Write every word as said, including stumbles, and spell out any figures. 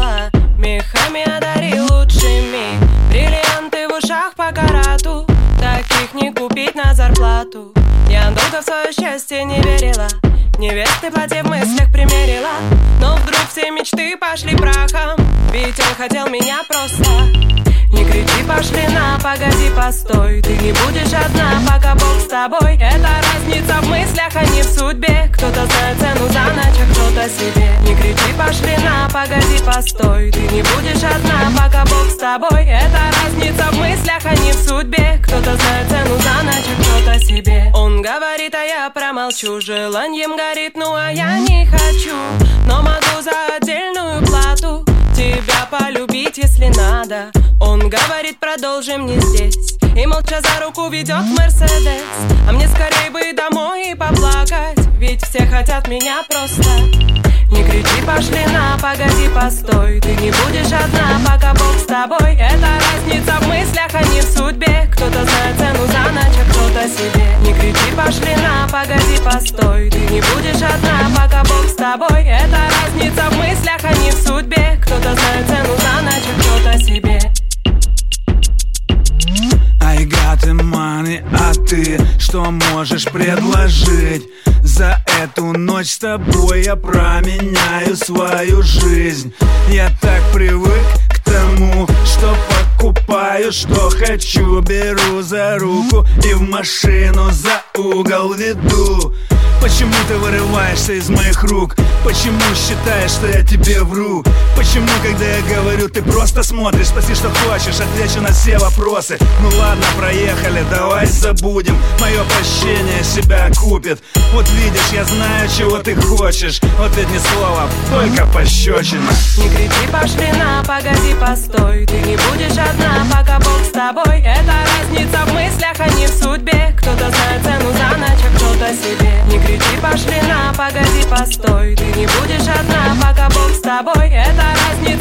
верила, мехами одари лучшими. Бриллианты в ушах по карату, таких не купить на зарплату. Я долго в свое счастье не верила, невесты платье в мыслях примерила. Но вдруг все мечты пошли прахом, ведь он хотел меня просто. Не кричи, пошли на, погоди, постой. Ты не будешь одна, пока Бог с тобой. Это разница в мыслях, а не в судьбе. Кто-то знает цену за ночь, а кто-то себе. Не кричи, пошли на, погоди, постой. Ты не будешь одна, пока Бог с тобой. Это разница в мыслях, а не в судьбе. Кто-то знает цену за ночь, а кто-то себе. Он говорит, а я промолчу. Желанием горит, ну а я не хочу. Но могу за отдельную плату тебя полюбить, если надо. Он говорит, продолжим не здесь, и молча за руку ведет в Мерседес. А мне скорее бы домой и поплакать, ведь все хотят меня просто. Не кричи, пошли на, погоди, постой. Ты не будешь одна, пока Бог с тобой. Это разница в мыслях, а не в судьбе. Кто-то знает цену за ночь, а кто-то себе. Не кричи, пошли на, погоди, постой. Ты не будешь одна, пока Бог с тобой. Это разница в мыслях, а не в судьбе. Кто-то знает цену за ночь, а кто-то себе. I got the money, а ты что можешь предложить? За эту ночь с тобой я променяю свою жизнь. Я так привык к тому, что покупаю, что хочу. Беру за руку и в машину за угол веду. Почему ты вырываешься из моих рук? Почему считаешь, что я тебе вру? Почему, когда я говорю, ты просто смотришь? Спроси, что хочешь, отвечу на все вопросы. Ну ладно, проехали, давай забудем. Мое прощение себя купит. Вот видишь, я знаю, чего ты хочешь. Вот ведь ни слова, только пощечина. Не кричи, пошли на, погоди, постой. Ты не будешь одна, пока Бог с тобой. Это разница в мыслях, а не в судьбе. Кто-то знает цену за ночь, а кто-то себе. Не кричи, пошли на, погоди, постой. Ты не будешь одна, пока Бог с тобой. Это разница